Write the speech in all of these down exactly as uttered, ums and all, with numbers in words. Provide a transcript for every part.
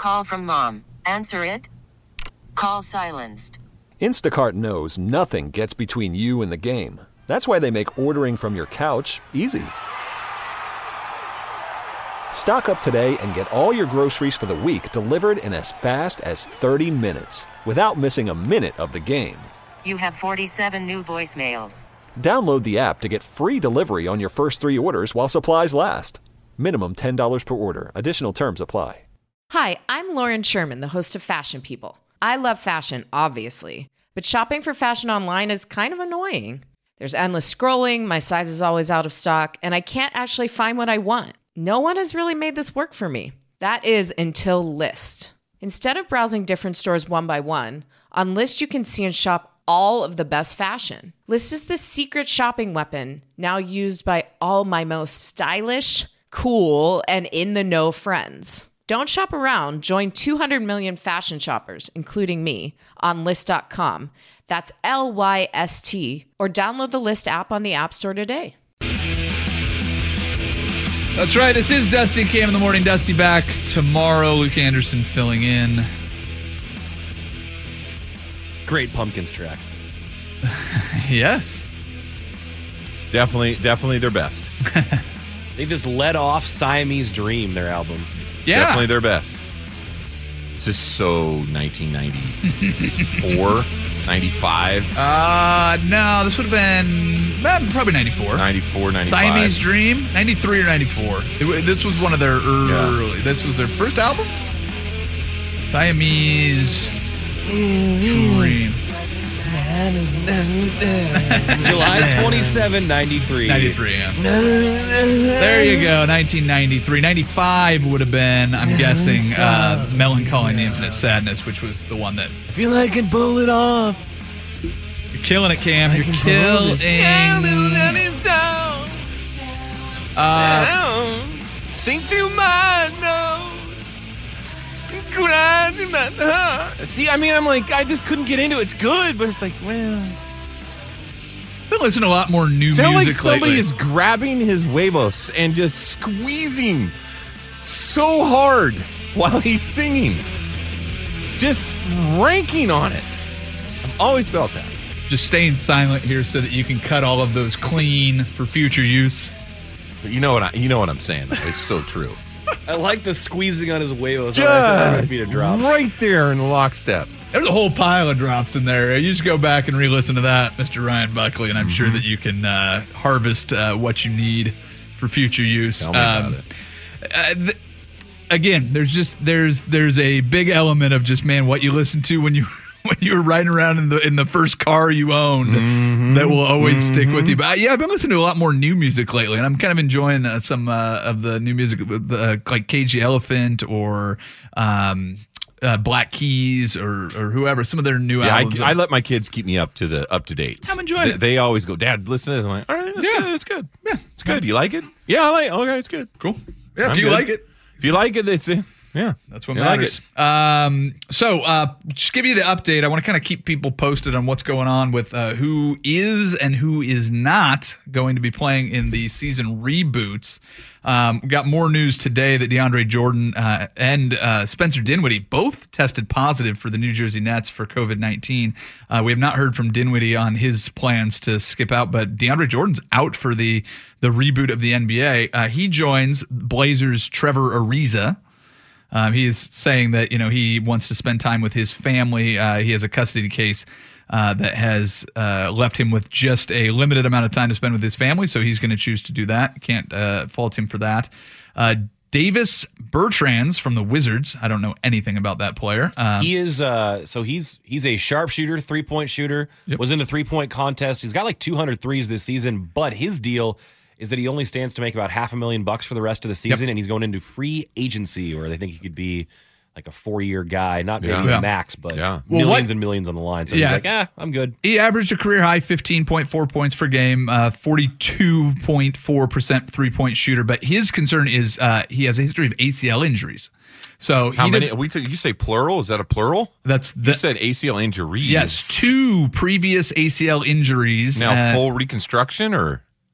call from mom. Answer it. Call silenced. Instacart knows nothing gets between you and the game. That's why they make ordering from your couch easy. Stock up today and get all your groceries for the week delivered in as fast as thirty minutes without missing a minute of the game. You have forty-seven new voicemails. Download the app to get free delivery on your first three orders while supplies last. Minimum ten dollars per order. Additional terms apply. Hi, I'm Lauren Sherman, the host of Fashion People. I love fashion, obviously, but shopping for fashion online is kind of annoying. There's endless scrolling, my size is always out of stock, and I can't actually find what I want. No one has really made this work for me. That is until Lyst. Instead of browsing different stores one by one, on Lyst you can see and shop all of the best fashion. Lyst is the secret shopping weapon now used by all my most stylish, cool, and in-the-know friends. Don't shop around. Join two hundred million fashion shoppers, including me, on Lyst dot com. That's L Y S T. Or download the Lyst app on the App Store today. That's right. This is Dusty and Cam in the morning. Dusty back tomorrow. Luke Anderson filling in. Great Pumpkins track. Yes. Definitely, definitely their best. They just led off Siamese Dream, their album. Yeah. Definitely their best. This is so nineteen ninety-four, ninety-five. Uh, no, this would have been eh, probably ninety-four. ninety-four, ninety-five. Siamese Dream, ninety-three or ninety-four. It, this was one of their early. Yeah. This was their first album. Siamese Dream. July twenty-seventh, ninety-three. ninety-three, yeah. There you go, nineteen ninety-three. ninety-five would have been, I'm guessing, uh, Melancholy and the Infinite Sadness, which was the one that... I feel like I can pull it off. You're killing it, Cam. You're killing it. Uh, Sink through my nose. Grind in my heart. See, I mean, I'm like, I just couldn't get into it. It's good, but it's like, well... I've been listening to a lot more new Sound music like somebody lately. is grabbing his huevos and just squeezing so hard while he's singing. Just ranking on it. I've always felt that. Just staying silent here so that you can cut all of those clean for future use. But you know what I, you know what I'm saying. It's so true. I like the squeezing on his huevos. Just Just right there in lockstep. There's a whole pile of drops in there. You just go back and re-listen to that, Mister Ryan Buckley, and I'm mm-hmm. sure that you can uh, harvest uh, what you need for future use. Tell me um, about it. Uh, th- again, there's just there's there's a big element of just man what you listen to when you when you were riding around in the in the first car you owned mm-hmm. that will always mm-hmm. stick with you. But yeah, I've been listening to a lot more new music lately, and I'm kind of enjoying uh, some uh, of the new music, uh, like Cage the Elephant or. Um, Uh, Black Keys or or whoever, some of their new yeah, albums. I, I let my kids keep me up to the up to date. I'm enjoying they, it. They always go, Dad, listen to this. I'm like, all right, that's yeah. good. It's good. Yeah, it's good. You like it? Yeah, I like it. Okay, it's good. Cool. Yeah, I'm if you good. like it. If you like it, it's it. Yeah, that's what you matters. Like um, so, uh, just give you the update. I want to kind of keep people posted on what's going on with uh, who is and who is not going to be playing in the season reboots. Um, we got more news today that DeAndre Jordan uh, and uh, Spencer Dinwiddie both tested positive for the New Jersey Nets for covid nineteen. Uh, we have not heard from Dinwiddie on his plans to skip out, but DeAndre Jordan's out for the the reboot of the N B A. Uh, he joins Blazers' Trevor Ariza. Um, he is saying that, you know, he wants to spend time with his family. Uh, he has a custody case uh, that has uh, left him with just a limited amount of time to spend with his family, so he's going to choose to do that. Can't uh, fault him for that. Uh, Davis Bertrands from the Wizards. I don't know anything about that player. Um, he is uh, so he's he's a sharpshooter, three-point shooter. Yep. Was in the three-point contest. He's got like two hundred threes this season, but his deal is that he only stands to make about half a million bucks for the rest of the season, yep. and he's going into free agency, where they think he could be like a four-year guy, not maybe yeah. a max, but yeah. millions well, and millions on the line. So yeah. he's like, ah, I'm good. He averaged a career-high fifteen point four points per game, uh, forty-two point four percent three-point shooter, but his concern is uh, he has a history of A C L injuries. So How he many? does, we t- you say plural? Is that a plural? That's the, you said A C L injuries. Yes, two previous A C L injuries. Now uh, full reconstruction or?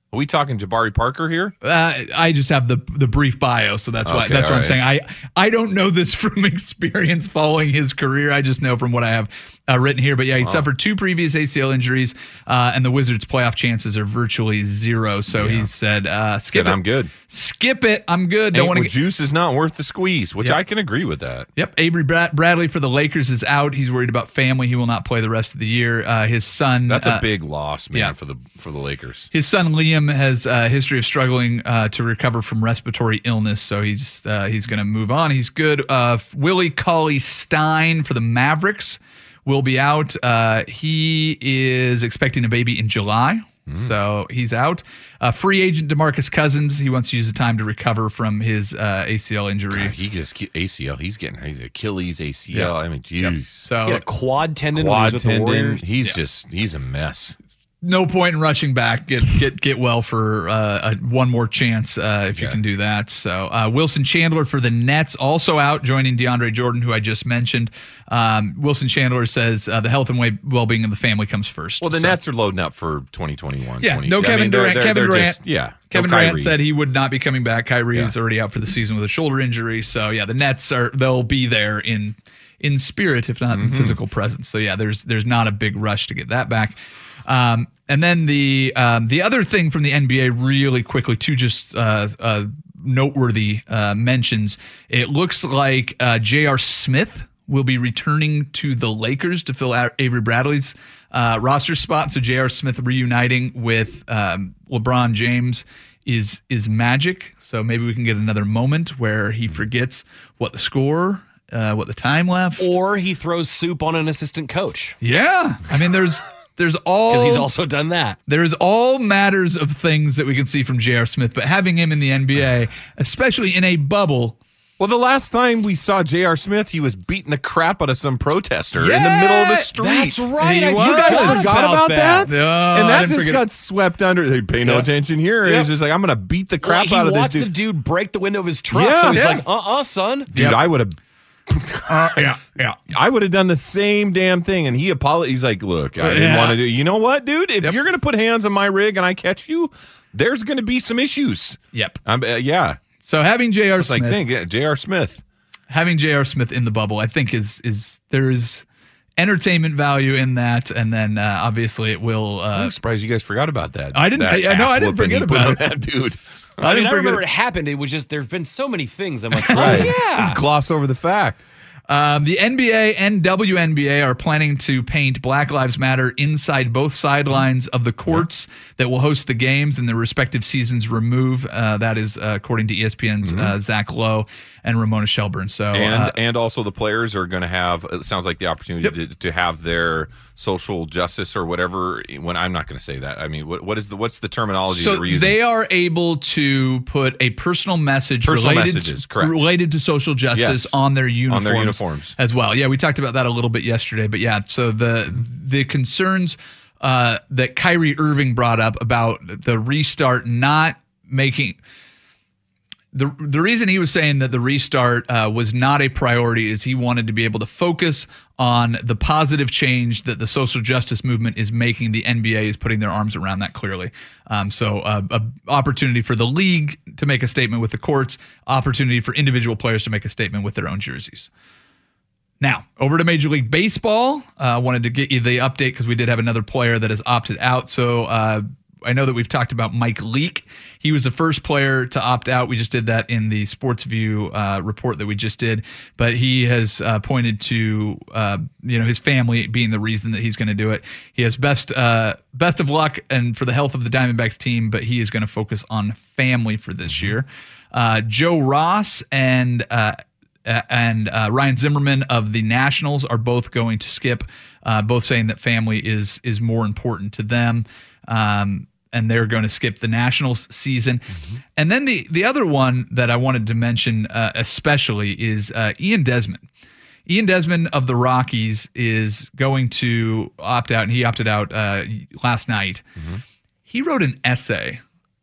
Are we talking Jabari Parker here? Uh, I just have the the brief bio, so that's why Okay, that's what I'm all saying. I I don't know this from experience following his career. I just know from what I have uh, written here. But yeah, he Wow. suffered two previous A C L injuries, uh, and the Wizards' playoff chances are virtually zero. So Yeah. he said, uh, "Skip Said, it. I'm good. Skip it. I'm good. Don't Ain't want to what get." juice is not worth the squeeze, which Yep. I can agree with that. Yep. Avery Brad- Bradley for the Lakers is out. He's worried about family. He will not play the rest of the year. Uh, his son. That's a uh, big loss, man, yeah. for the for the Lakers. His son Liam has a history of struggling uh, to recover from respiratory illness, so he's uh, he's going to move on. He's good. Uh, Willie Cauley-Stein for the Mavericks will be out. Uh, he is expecting a baby in July, so he's out. Uh, free agent DeMarcus Cousins. He wants to use the time to recover from his uh, A C L injury. God, he gets A C L. He's getting he's Achilles, A C L. Yeah. I mean, jeez. So He had a quad tendon when he Quad was with the tendon. Warriors. He's just he's a mess. no point in rushing back. Get get get well for uh, a, one more chance uh, if you Yeah. can do that. So uh, Wilson Chandler for the Nets also out, joining DeAndre Jordan, who I just mentioned. Um, Wilson Chandler says uh, the health and well being of the family comes first. Well, the So- Nets are loading up for twenty twenty-one. Yeah, twenty no I Kevin mean, they're- Durant. they're- Kevin they're Durant. just- yeah, Kevin no Durant Kyrie. said he would not be coming back. Kyrie Yeah. is already out for the season with a shoulder injury. So yeah, the Nets are they'll be there in in spirit, if not Mm-hmm. in physical presence. So yeah, there's there's not a big rush to get that back. Um, and then the um, the other thing from the N B A, really quickly, two just uh, uh, noteworthy uh, mentions. It looks like uh, J R. Smith will be returning to the Lakers to fill out Avery Bradley's uh, roster spot. So J R. Smith reuniting with um, LeBron James is is magic. So maybe we can get another moment where he forgets what the score, uh, what the time left. Or he throws soup on an assistant coach Yeah, I mean, there's there's all because he's also done that. there's all matters of things that we can see from J R. Smith, but having him in the N B A, especially in a bubble. Well, the last time we saw J R. Smith, he was beating the crap out of some protester in the middle of the street. That's right. He I was. You guys forgot about that? No, and I that didn't just forget- got swept under. They pay no Yeah. attention here. Yep. He's just like, I'm going to beat the crap Well, out he of this watched dude. the dude break the window of his truck, Yeah. so he's Yeah. like, "Uh-uh, son." Dude, Yep. I would have. Uh, yeah, yeah. I would have done the same damn thing. And he apologized. He's like, look, I didn't Yeah. want to do. You know what, dude? If Yep. you're going to put hands on my rig and I catch you, there's going to be some issues. Yep. Um, uh, yeah. So having J R. It's Smith, like, dang, yeah, J R. Smith. having J R. Smith in the bubble, I think is is there is entertainment value in that, and then uh, obviously it will. Uh, I'm surprised you guys forgot about that. I didn't- That I- I know, I ass didn't whooping he forget put about on it. that dude. I, mean, didn't I forget remember it. it happened. It was just there's been so many things. I'm like, oh Right. yeah. Just gloss over the fact. Um, the N B A and W N B A are planning to paint Black Lives Matter inside both sidelines of the courts that will host the games and their respective seasons remove. Uh, that is uh, according to E S P N's uh, Zach Lowe and Ramona Shelburne. So And uh, and also the players are going to have, it sounds like the opportunity to, to have their social justice or whatever. When I'm not going to say that. I mean, what what is the what's the terminology that so we're using? they are able to put a personal message Personal related, messages, to, correct. related to social justice Yes. on their uniforms. On their uniforms. as well. Yeah, we talked about that a little bit yesterday, but yeah, so the the concerns uh, that Kyrie Irving brought up about the restart not making the the reason he was saying that the restart uh, was not a priority is he wanted to be able to focus on the positive change that the social justice movement is making. The N B A is putting their arms around that clearly. Um, so uh, a opportunity for the league to make a statement with the courts, opportunity for individual players to make a statement with their own jerseys. Now, over to Major League Baseball. I uh, wanted to get you the update because we did have another player that has opted out. So uh, I know that we've talked about Mike Leake. He was the first player to opt out. We just did that in the Sports View uh, report that we just did. But he has uh, pointed to uh, you know his family being the reason that he's going to do it. He has best uh, best of luck and for the health of the Diamondbacks team, but he is going to focus on family for this year. Uh, Joe Ross and uh, Uh, and uh, Ryan Zimmerman of the Nationals are both going to skip, uh, both saying that family is is more important to them, um, and they're going to skip the Nationals season. Mm-hmm. And then the the other one that I wanted to mention uh, especially is uh, Ian Desmond. Ian Desmond of the Rockies is going to opt out, and he opted out uh, last night. Mm-hmm. He wrote an essay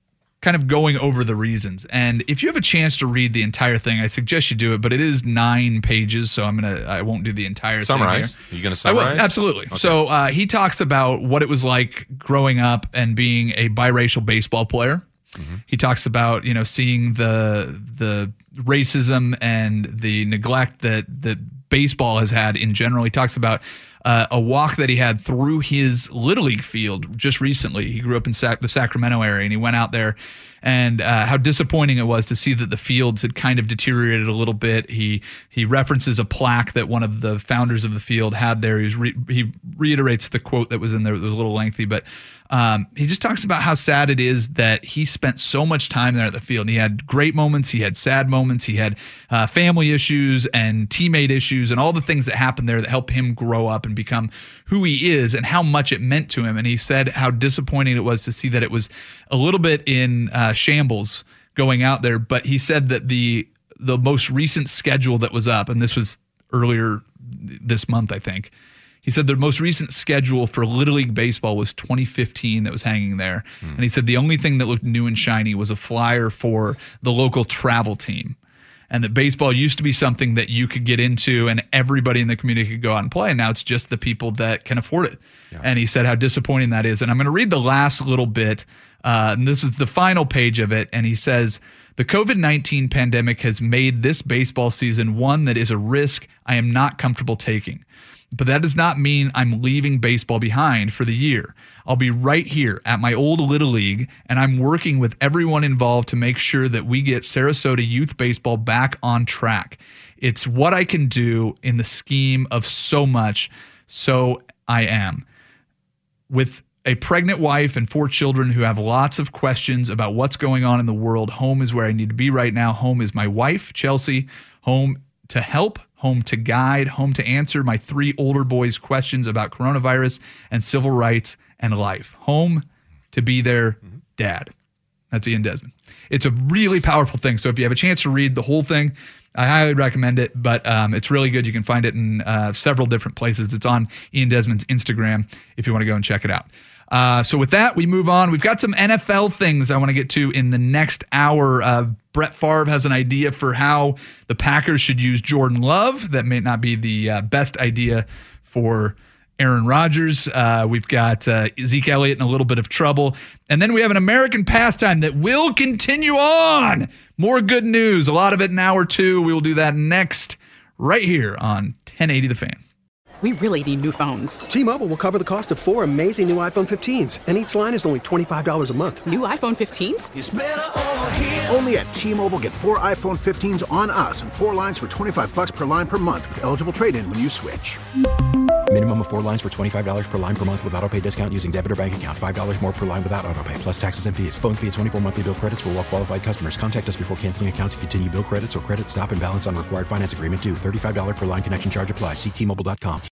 kind of going over the reasons. And if you have a chance to read the entire thing, I suggest you do it, but it is nine pages, so I'm going to, I won't do the entire Summarize. thing. Are you going to I will, summarize? absolutely. Okay. So uh, he talks about what it was like growing up and being a biracial baseball player. Mm-hmm. He talks about, you know, seeing the the racism and the neglect that that baseball has had in general. He talks about uh, a walk that he had through his Little League field just recently. He grew up in Sac- the Sacramento area, and he went out there, and uh, how disappointing it was to see that the fields had kind of deteriorated a little bit. He he references a plaque that one of the founders of the field had there. He, re- he reiterates the quote that was in there. It was a little lengthy, but um, he just talks about how sad it is that he spent so much time there at the field. And he had great moments. He had sad moments. He had uh, family issues and teammate issues and all the things that happened there that helped him grow up and become who he is and how much it meant to him. And he said how disappointing it was to see that it was a little bit in uh, shambles going out there. But he said that the the most recent schedule that was up, and this was earlier this month, I think, he said the most recent schedule for Little League Baseball was twenty fifteen that was hanging there. Mm. And he said the only thing that looked new and shiny was a flyer for the local travel team. And that baseball used to be something that you could get into and everybody in the community could go out and play. And now it's just the people that can afford it. Yeah. And he said how disappointing that is. And I'm going to read the last little bit. Uh, and this is the final page of it. And he says, the COVID nineteen pandemic has made this baseball season one that is a risk I am not comfortable taking. But that does not mean I'm leaving baseball behind for the year. I'll be right here at my old Little League, and I'm working with everyone involved to make sure that we get Sarasota youth baseball back on track. It's what I can do in the scheme of so much, so I am. With a pregnant wife and four children who have lots of questions about what's going on in the world, home is where I need to be right now. Home is my wife, Chelsea. Home to help, home to guide, home to answer my three older boys' questions about coronavirus and civil rights and life. Home to be their dad. That's Ian Desmond. It's a really powerful thing. So if you have a chance to read the whole thing, I highly recommend it, but um, it's really good. You can find it in uh, several different places. It's on Ian Desmond's Instagram if you want to go and check it out. Uh, so with that, we move on. We've got some N F L things I want to get to in the next hour. Uh, Brett Favre has an idea for how the Packers should use Jordan Love. That may not be the uh, best idea for Aaron Rodgers. Uh, we've got uh, Zeke Elliott in a little bit of trouble. And then we have an American pastime that will continue on. More good news. A lot of it in hour two. We will do that next right here on ten eighty The Fan. We really need new phones. T-Mobile will cover the cost of four amazing new iPhone fifteens, and each line is only twenty-five dollars a month. New iPhone fifteens? It's better over here. Only at T-Mobile, get four iPhone fifteens on us and four lines for twenty-five dollars per line per month with eligible trade-in when you switch. Minimum of four lines for twenty-five dollars per line per month with autopay discount using debit or bank account. five dollars more per line without autopay, plus taxes and fees. Phone fee at twenty-four monthly bill credits for well-qualified customers. Contact us before canceling account to continue bill credits or credit stop and balance on required finance agreement due. thirty-five dollars per line connection charge applies. See T Mobile dot com.